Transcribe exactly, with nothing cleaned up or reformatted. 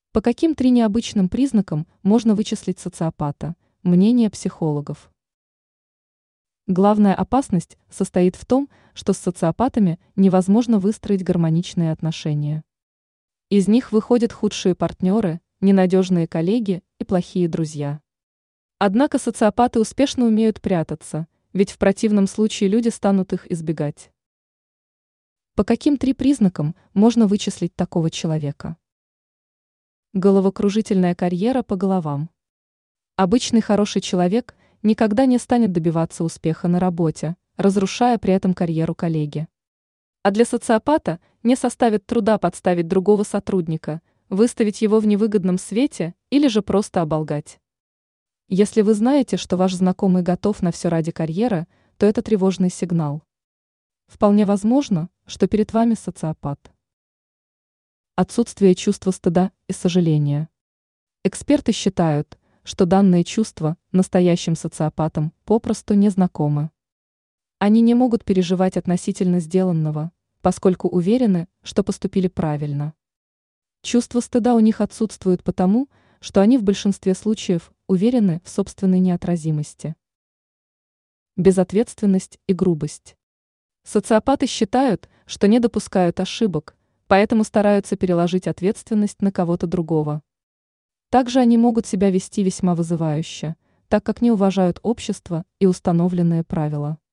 По каким три необычным признакам можно вычислить социопата? Мнение психологов. Главная опасность состоит в том, что с социопатами невозможно выстроить гармоничные отношения. Из них выходят худшие партнеры, ненадежные коллеги и плохие друзья. Однако социопаты успешно умеют прятаться, ведь в противном случае люди станут их избегать. По каким три признакам можно вычислить такого человека? Головокружительная карьера по головам. Обычный хороший человек никогда не станет добиваться успеха на работе, разрушая при этом карьеру коллеги. А для социопата не составит труда подставить другого сотрудника, выставить его в невыгодном свете или же просто оболгать. Если вы знаете, что ваш знакомый готов на все ради карьеры, то это тревожный сигнал. Вполне возможно, что перед вами социопат. Отсутствие чувства стыда и сожаления. Эксперты считают, что данные чувства настоящим социопатам попросту не знакомы. Они не могут переживать относительно сделанного, поскольку уверены, что поступили правильно. Чувство стыда у них отсутствует потому, что они в большинстве случаев уверены в собственной неотразимости. Безответственность и грубость. Социопаты считают, что не допускают ошибок, поэтому стараются переложить ответственность на кого-то другого. Также они могут себя вести весьма вызывающе, так как не уважают общество и установленные правила.